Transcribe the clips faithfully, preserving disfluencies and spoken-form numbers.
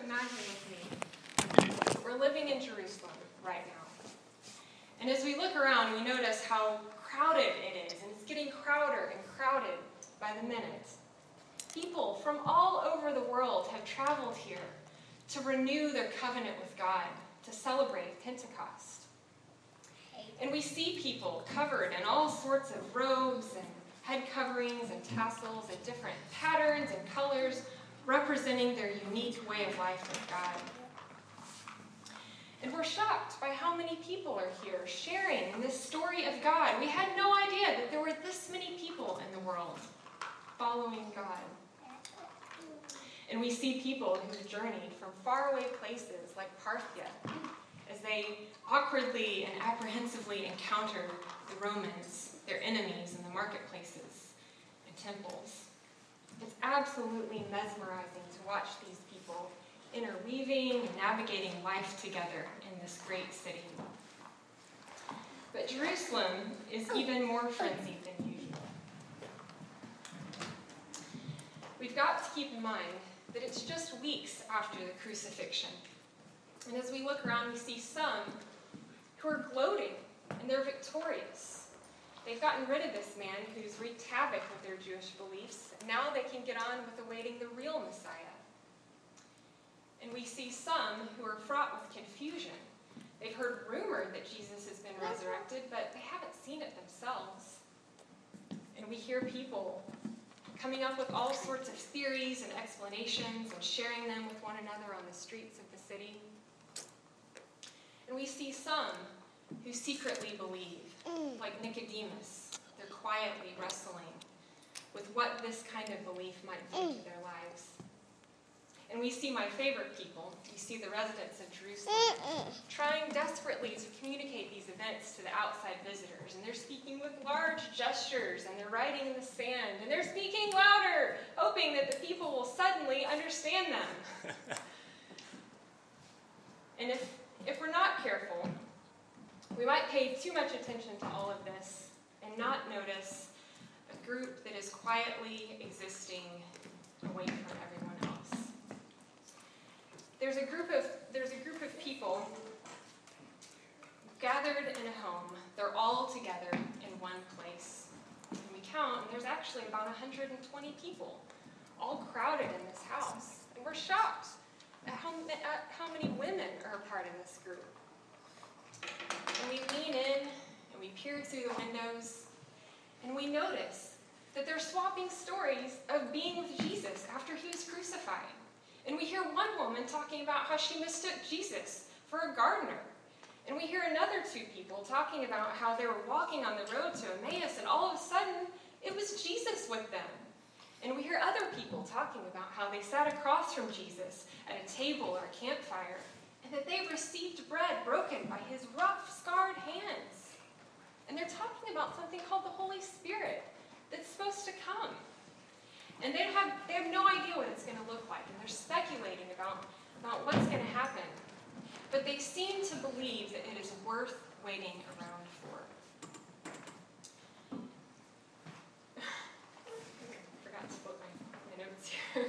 imagine with me that we're living in Jerusalem right now. And as we look around, we notice how crowded it is, and it's getting crowded and crowded by the minute. People from all over the world have traveled here to renew their covenant with God, to celebrate Pentecost. And we see people covered in all sorts of robes and head coverings and tassels and different patterns and colors, representing their unique way of life with God. And we're shocked by how many people are here sharing in this story of God. We had no idea that there were this many people in the world following God. And we see people who journeyed from faraway places like Parthia as they awkwardly and apprehensively encounter the Romans, their enemies, in the marketplaces and temples. It's absolutely mesmerizing to watch these people interweaving and navigating life together in this great city. But Jerusalem is even more frenzied than usual. We've got to keep in mind that it's just weeks after the crucifixion. And as we look around, we see some who are gloating, and they're victorious. They've gotten rid of this man who's wreaked havoc with their Jewish beliefs, and now they can get on with awaiting the real Messiah. And we see some who are fraught with confusion. They've heard rumor that Jesus has been resurrected, but they haven't seen it themselves. And we hear people coming up with all sorts of theories and explanations and sharing them with one another on the streets of the city. And we see some who secretly believe, like Nicodemus. They're quietly wrestling with what this kind of belief might do to their lives. And we see my favorite people. We see the residents of Jerusalem trying desperately to communicate these events to the outside visitors. And they're speaking with large gestures, and they're writing in the sand, and they're speaking louder, hoping that the people will suddenly understand them. And if, if we're not careful, we might pay too much attention to all of this and not notice a group that is quietly existing away from everyone else. There's a group of there's a group of people gathered in a home. They're all together in one place. And we count, and there's actually about one hundred twenty people, all crowded in this house. And we're shocked at how, at how many women are a part of this group. And we lean in, and we peer through the windows, and we notice that they're swapping stories of being with Jesus after he was crucified. And we hear one woman talking about how she mistook Jesus for a gardener. And we hear another two people talking about how they were walking on the road to Emmaus, and all of a sudden, it was Jesus with them. And we hear other people talking about how they sat across from Jesus at a table or a campfire, and that they received bread broken by his rough, scarred hands. And they're talking about something called the Holy Spirit that's supposed to come. And they have, they have no idea what it's going to look like, and they're speculating about, about what's going to happen. But they seem to believe that it is worth waiting around for. I forgot to put my, my notes here.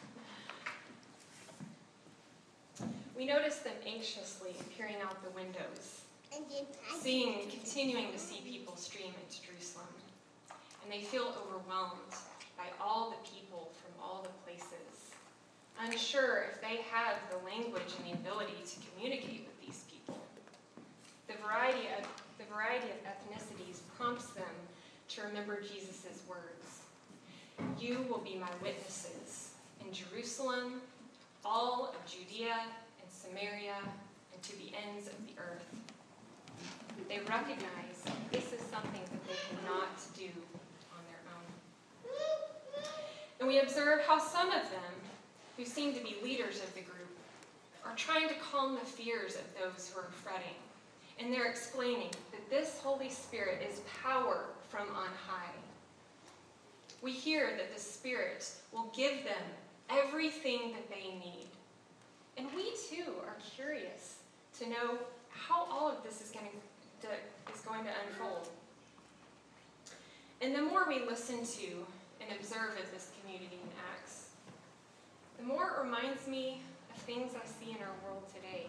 We notice them anxiously peering out the windows, seeing and continuing to see people stream into Jerusalem. And they feel overwhelmed by all the people from all the places, unsure if they have the language and the ability to communicate with these people. The variety of, the variety of ethnicities prompts them to remember Jesus' words. You will be my witnesses in Jerusalem, all of Judea and Samaria, and to the ends of the earth. They recognize this is something that they cannot do on their own. And we observe how some of them, who seem to be leaders of the group, are trying to calm the fears of those who are fretting. And they're explaining that this Holy Spirit is power from on high. We hear that the Spirit will give them everything that they need. And we too are curious to know how all of this is going to, is going to unfold. And the more we listen to and observe of this community in Acts, the more it reminds me of things I see in our world today.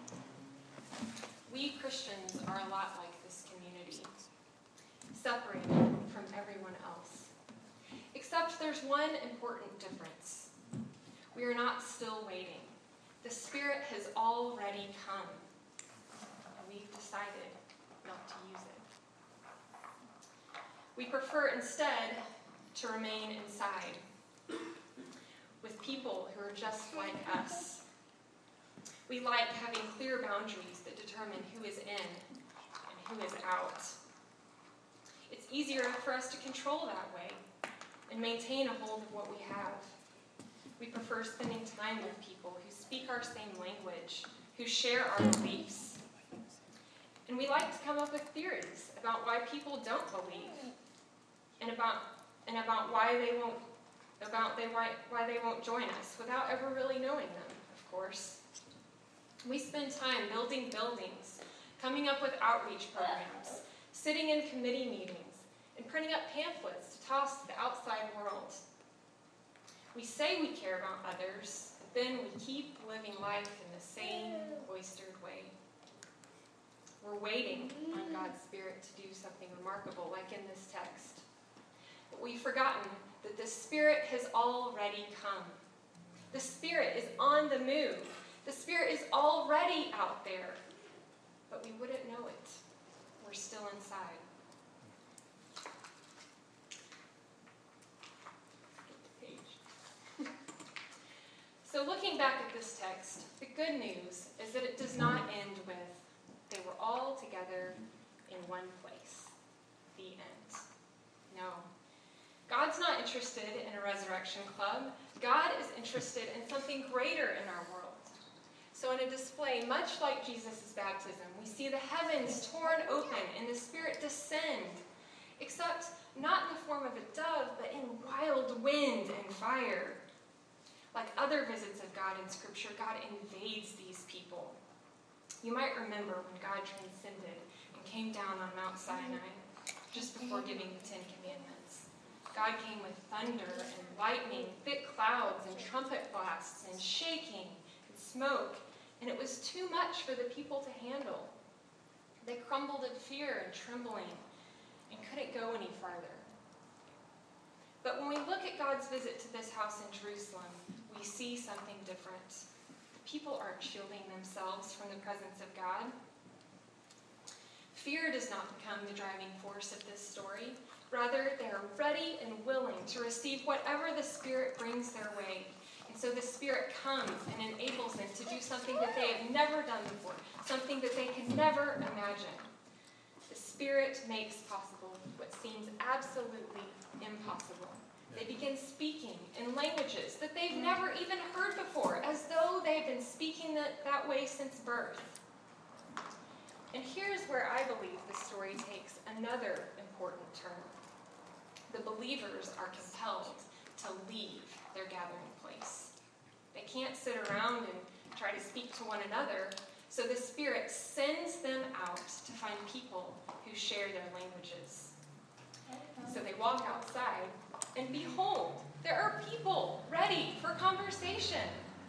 We Christians are a lot like this community, separated from everyone else. Except there's one important difference. We are not still waiting. The Spirit has already come, and we've decided not to use it. We prefer instead to remain inside with people who are just like us. We like having clear boundaries that determine who is in and who is out. It's easier for us to control that way and maintain a hold of what we have. We prefer spending time with people who speak our same language, who share our beliefs. And we like to come up with theories about why people don't believe and about and about why they won't about they why, why they won't join us without ever really knowing them, of course. We spend time building buildings, coming up with outreach programs, sitting in committee meetings, and printing up pamphlets to toss to the outside world. We say we care about others, but then we keep living life in the same cloistered way. We're waiting on God's Spirit to do something remarkable, like in this text. But we've forgotten that the Spirit has already come. The Spirit is on the move. The Spirit is already out there. But we wouldn't know it. We're still inside. So looking back at this text, the good news is that it does not end with, they were all together in one place. The end. No. God's not interested in a resurrection club. God is interested in something greater in our world. So in a display, much like Jesus' baptism, we see the heavens torn open and the Spirit descend, except not in the form of a dove, but in wild wind and fire. Like other visits of God in Scripture, God invades these people. You might remember when God transcended and came down on Mount Sinai, just before giving the Ten Commandments. God came with thunder and lightning, thick clouds and trumpet blasts and shaking and smoke, and it was too much for the people to handle. They crumbled in fear and trembling and couldn't go any farther. But when we look at God's visit to this house in Jerusalem, we see something different. The people aren't shielding themselves from the presence of God. Fear does not become the driving force of this story. Rather, they are ready and willing to receive whatever the Spirit brings their way. And so the Spirit comes and enables them to do something that they have never done before, something that they can never imagine. The Spirit makes possible what seems absolutely impossible. They begin speaking in languages that they've never even heard before, as though they've been speaking that, that way since birth. And here's where I believe the story takes another important turn. The believers are compelled to leave their gathering place. They can't sit around and try to speak to one another, so the Spirit sends them out to find people who share their languages. So they walk outside, and behold, there are people ready for conversation.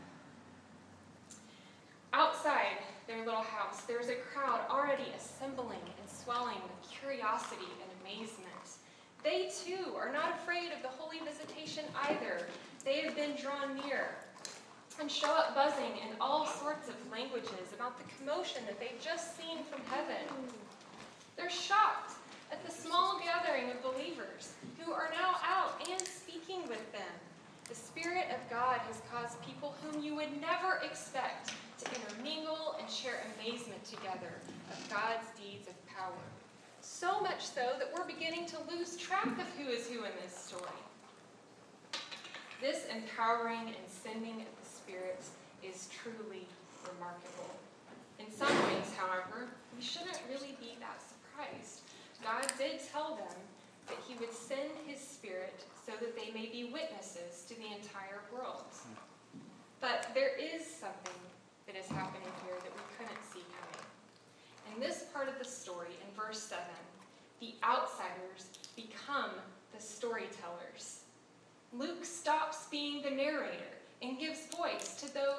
Outside their little house, there's a crowd already assembling and swelling with curiosity and amazement. They, too, are not afraid of the holy visitation either. They have been drawn near and show up buzzing in all sorts of languages about the commotion that they've just seen from heaven. They're shocked at the small gathering of believers who are now out and speaking with them. The Spirit of God has caused people whom you would never expect to intermingle and share amazement together of God's deeds of power. So much so that we're beginning to lose track of who is who in this story. This empowering and sending of the Spirit is truly remarkable. In some ways, however, we shouldn't really be that surprised. God did tell them that he would send his Spirit so that they may be witnesses to the entire world. But there is something that is happening here that we couldn't see coming. In this part of the story, in verse seven, the outsiders become the storytellers. Luke stops being the narrator and gives voice to those on the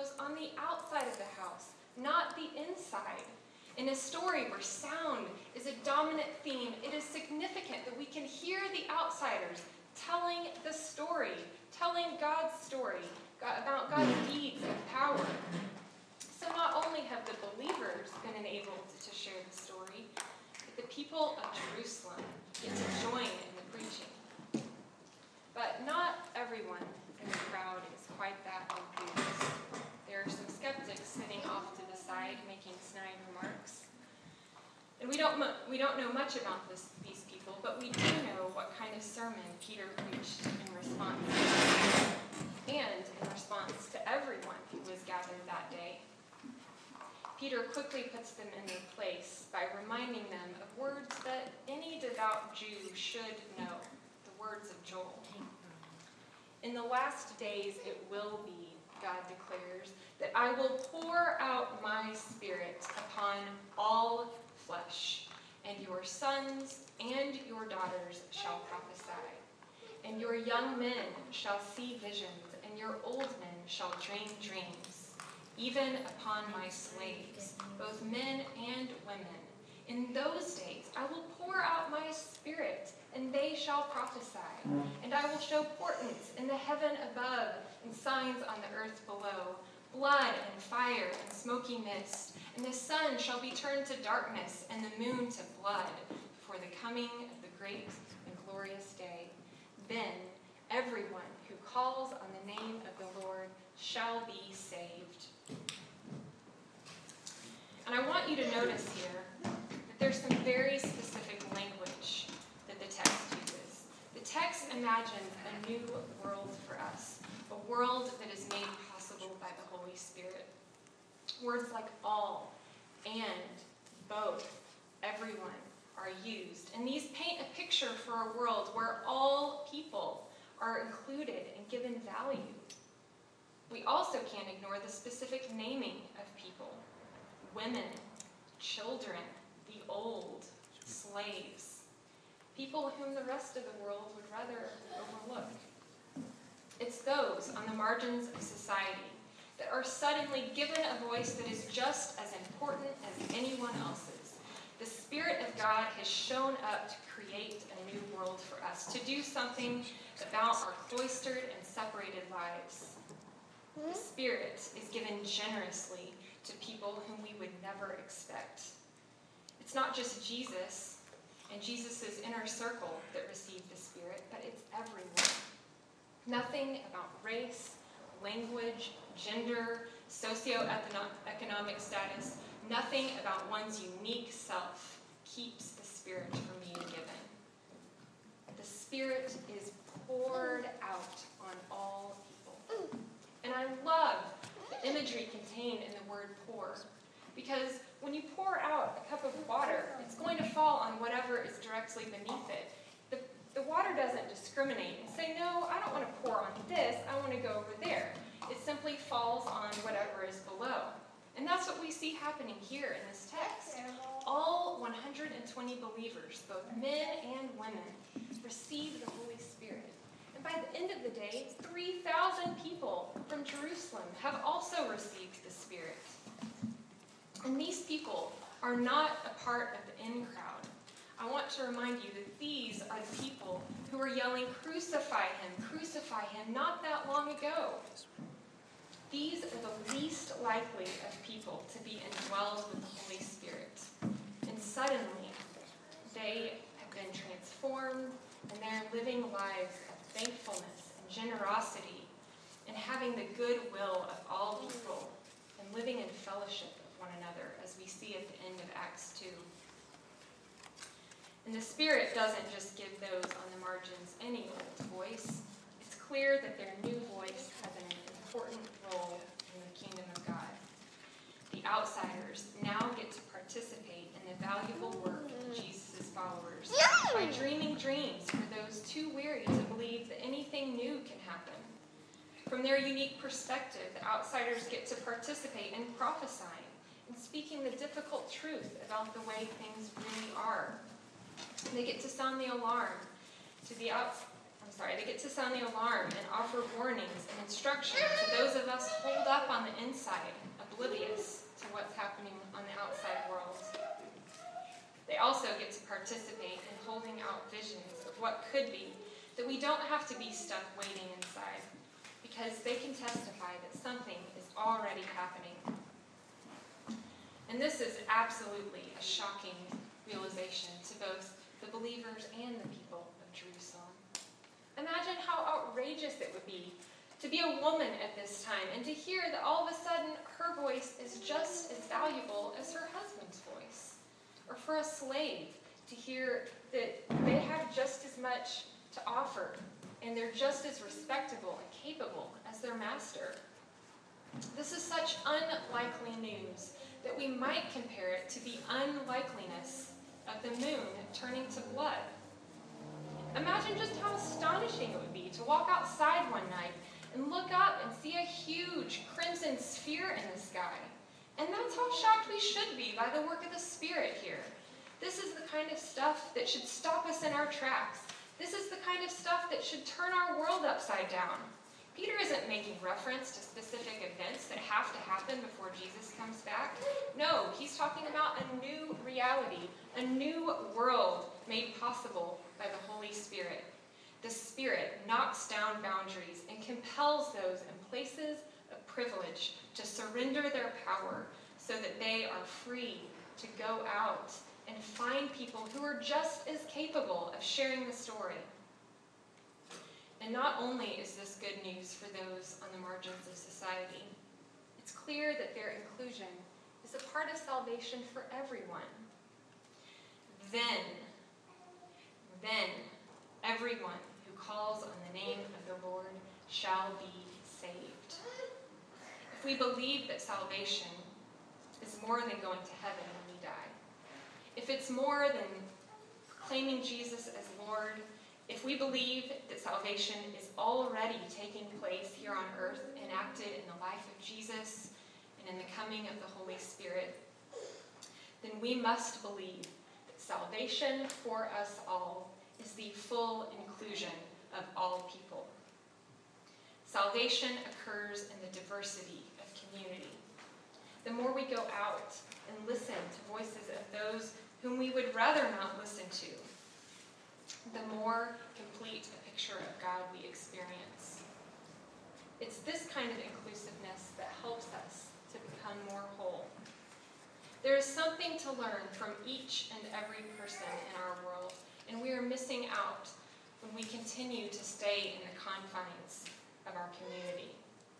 the outside of the house, not the inside. In a story where sound is a dominant theme, it is significant that we can hear the outsiders telling the story, telling God's story about God's deeds and power. So not only have the believers been enabled to share the story, but the people of Jerusalem get to join in the preaching. But not everyone in the crowd is quite that enthused. There are some skeptics sitting off to the side making snide remarks. And we don't, we don't know much about this, these people, but we do know what kind of sermon Peter preached in response to them, and in response to everyone who was gathered that day. Peter quickly puts them in their place by reminding them of words that any devout Jew should know, the words of Joel. In the last days it will be, God declares, that I will pour out my Spirit upon all flesh, and your sons and your daughters shall prophesy, and your young men shall see visions, and your old men shall dream dreams, even upon my slaves, both men and women. In those days I will pour out my Spirit, and they shall prophesy, and I will show portents in the heaven above and signs on the earth below, blood and fire and smoky mist, and the sun shall be turned to darkness and the moon to blood before the coming of the great and glorious day. Then everyone who calls on the name of the Lord shall be saved. And I want you to notice here that there's some very specific language that the text uses. The text imagines a new world for us, a world that is made possible by the Holy Spirit. Words like all, and, both, everyone are used. And these paint a picture for a world where all people are included and given value. We also can't ignore the specific naming of people. Women, children, the old, slaves. People whom the rest of the world would rather overlook. It's those on the margins of society that are suddenly given a voice that is just as important as anyone else's. The Spirit of God has shown up to create a new world for us, to do something about our cloistered and separated lives. The Spirit is given generously to people whom we would never expect. It's not just Jesus and Jesus' inner circle that received the Spirit, but it's everyone. Nothing about race, language, gender, socioeconomic status, nothing about one's unique self keeps the Spirit from being given. The Spirit is poured out on all people. And I love the imagery contained in the word pour, because when you pour out a cup of water, it's going to fall on whatever is directly beneath it. The, the water doesn't discriminate and say, no, I don't want to pour on this, I want to go over there. It simply falls on whatever is below. And that's what we see happening here in this text. All one hundred twenty believers, both men and women, receive the Holy Spirit. And by the end of the day, three thousand people from Jerusalem have also received the Spirit. And these people are not a part of the in crowd. I want to remind you that these are the people who were yelling, "Crucify him, crucify him," not that long ago. These are the least likely of people to be indwelled with the Holy Spirit. And suddenly, they have been transformed, and they're living lives of thankfulness and generosity, and having the goodwill of all people, and living in fellowship with one another, as we see at the end of Acts two. And the Spirit doesn't just give those on the margins any old voice. It's clear that their new voice has an important role in the kingdom of God. The outsiders now get to participate in the valuable work of Jesus' followers by dreaming dreams for those too weary to believe that anything new can happen. From their unique perspective, the outsiders get to participate in prophesying and speaking the difficult truth about the way things really are. They get to sound the alarm to the outs- I'm sorry, they get to sound the alarm and offer warnings and instruction to those of us holed up on the inside, oblivious to what's happening on the outside world. They also get to participate in holding out visions of what could be, that we don't have to be stuck waiting inside, because they can testify that something is already happening. And this is absolutely a shocking realization to both the believers and the people of Jerusalem. Imagine how outrageous it would be to be a woman at this time and to hear that all of a sudden her voice is just as valuable as her husband's voice. Or for a slave to hear that they have just as much to offer and they're just as respectable and capable as their master. This is such unlikely news that we might compare it to the unlikeliness of the moon turning to blood. Imagine just how astonishing it would be to walk outside one night and look up and see a huge crimson sphere in the sky. And that's how shocked we should be by the work of the Spirit here. This is the kind of stuff that should stop us in our tracks. This is the kind of stuff that should turn our world upside down. Peter isn't making reference to specific events that have to happen before Jesus comes back. No, he's talking about a new reality, a new world made possible by the Holy Spirit. The Spirit knocks down boundaries and compels those in places of privilege to surrender their power so that they are free to go out and find people who are just as capable of sharing the story. And not only is this good news for those on the margins of society, it's clear that their inclusion is a part of salvation for everyone. Then, then, everyone who calls on the name of the Lord shall be saved. If we believe that salvation is more than going to heaven when we die, if it's more than claiming Jesus as Lord, if we believe that salvation is already taking place here on earth, enacted in the life of Jesus and in the coming of the Holy Spirit, then we must believe that salvation for us all is the full inclusion of all people. Salvation occurs in the diversity of community. The more we go out and listen to voices of those whom we would rather not listen to, the more complete a picture of God we experience. It's this kind of inclusiveness that helps us to become more whole. There is something to learn from each and every person in our world, and we are missing out when we continue to stay in the confines of our community.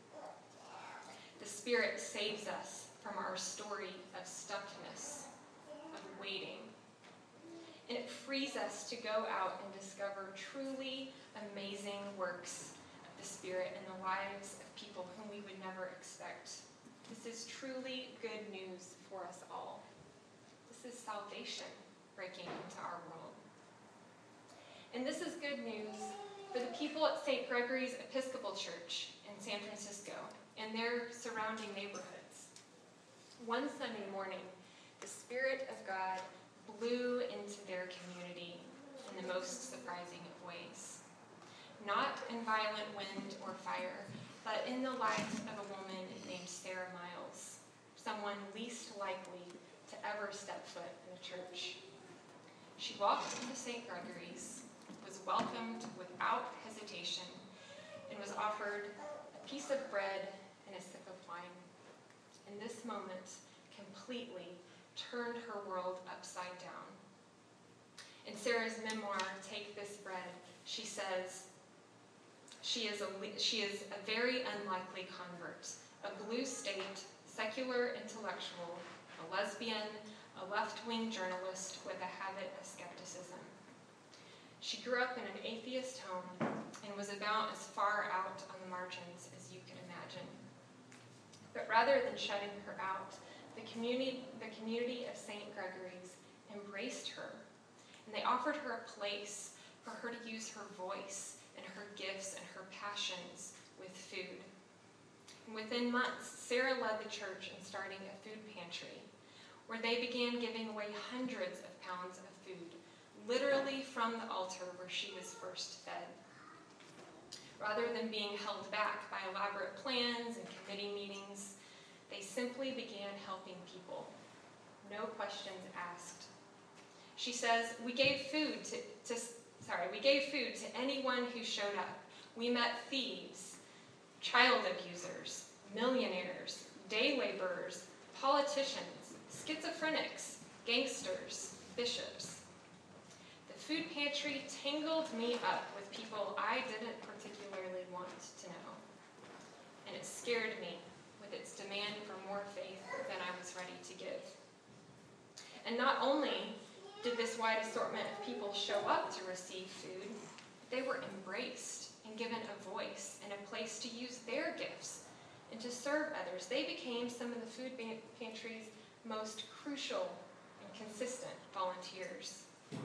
The Spirit saves us from our story of stuckness, of waiting. And it frees us to go out and discover truly amazing works of the Spirit in the lives of people whom we would never expect. This is truly good news for us all. This is salvation breaking into our world. And this is good news for the people at Saint Gregory's Episcopal Church in San Francisco and their surrounding neighborhoods. One Sunday morning, the Spirit of God blew into their community in the most surprising of ways. Not in violent wind or fire, but in the life of a woman named Sarah Miles, someone least likely to ever step foot in a church. She walked into Saint Gregory's, was welcomed without hesitation, and was offered a piece of bread and a sip of wine. And this moment completely turned her world upside down. In Sarah's memoir, Take This Bread, she says, she is a, she is a very unlikely convert, a blue-state, secular intellectual, a lesbian, a left-wing journalist with a habit of skepticism. She grew up in an atheist home and was about as far out on the margins as you could imagine. But rather than shutting her out, The community, the community of Saint Gregory's embraced her, and they offered her a place for her to use her voice and her gifts and her passions with food. And within months, Sarah led the church in starting a food pantry, where they began giving away hundreds of pounds of food, literally from the altar where she was first fed. Rather than being held back by elaborate plans and committee meetings, they simply began helping people. No questions asked. She says, we gave food to, to sorry, we gave food to anyone who showed up. We met thieves, child abusers, millionaires, day laborers, politicians, schizophrenics, gangsters, bishops. The food pantry tangled me up with people I didn't particularly want to know. And it scared me with its demand for more faith than I was ready to give. And not only did this wide assortment of people show up to receive food, they were embraced and given a voice and a place to use their gifts and to serve others. They became some of the food pantry's most crucial and consistent volunteers.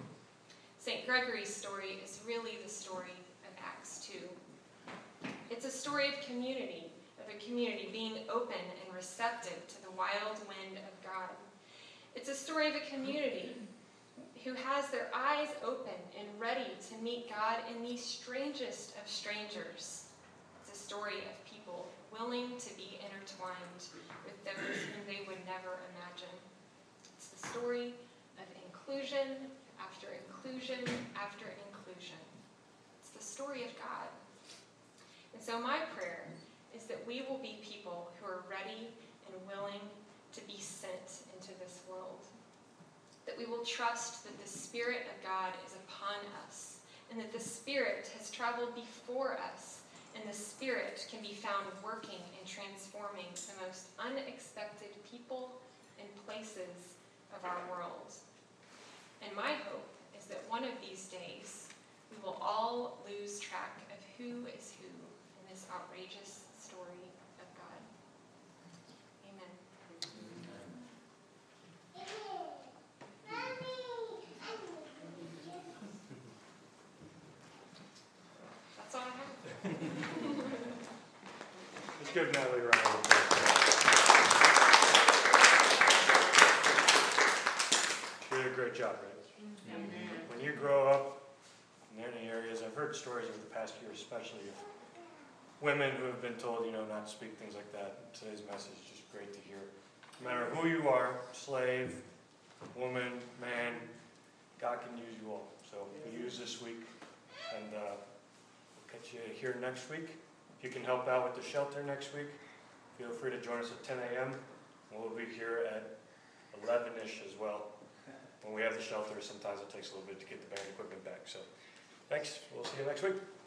Saint Gregory's story is really the story of Acts two. It's a story of community, of a community being open and receptive to the wild wind of God. It's a story of a community who has their eyes open and ready to meet God in the strangest of strangers. It's a story of people willing to be intertwined with those whom they would never imagine. It's the story of inclusion after inclusion after inclusion. It's the story of God. And so my prayer is that we will be people who are ready and willing to be sent into this world. That we will trust that the Spirit of God is upon us, and that the Spirit has traveled before us, and the Spirit can be found working and transforming the most unexpected people and places of our world. And my hope is that one of these days, we will all lose track of who is who in this outrageous story of God. Amen. That's all I have. Let's give Natalie a round of applause. She did a great job, right? Mm-hmm. When you grow up in any areas, I've heard stories over the past year, especially of women who have been told, you know, not to speak things like that. Today's message is just great to hear. No matter who you are, slave, woman, man, God can use you all. So use this week, and uh, we'll catch you here next week. If you can help out with the shelter next week, feel free to join us at ten a.m. We'll be here at eleven-ish as well. When we have the shelter, sometimes it takes a little bit to get the band equipment back. So thanks. We'll see you next week.